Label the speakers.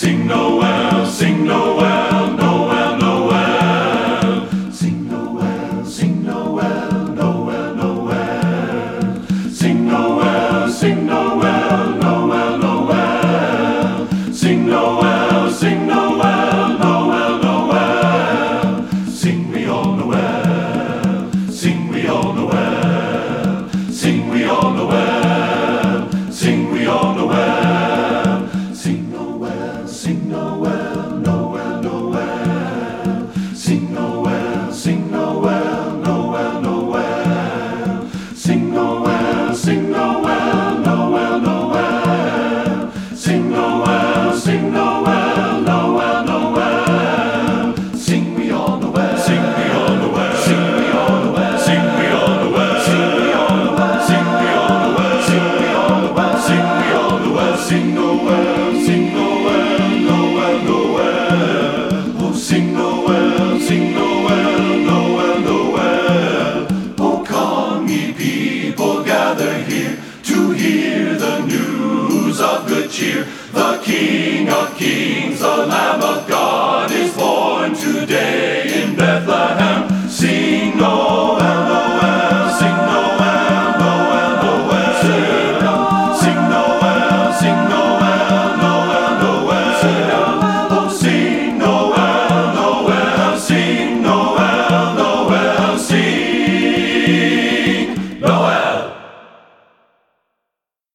Speaker 1: Sing Noel, sing Noel, Noel, Noel. Sing Noel, sing Noel, Noel, Noel. Sing Noel, sing Noel, Noel, Noel. Sing Noel, sing Noel, Noel, Noel. Sing we all Noel, sing we all Noel, sing we all Noel, sing we all Noel. Sing Noel, sing Noel, Noel, Noel. Sing Noel, sing Noel, Noel, Noel. Sing Noel, sing Noel, Noel, Noel. Sing Noel, sing Noel, Noel, Noel. Sing we all Noel, sing we all Noel, sing we all Noel, sing we all Noel, sing we all Noel, sing we all Noel, sing we all Noel, sing we all Noel, sing Noel, sing Noel, Noel, Noel. Oh, sing Noel, sing Noel, Noel, Noel. Oh, come ye people, gather here to hear the news of good cheer. The King of Kings, the Lamb of God is born today.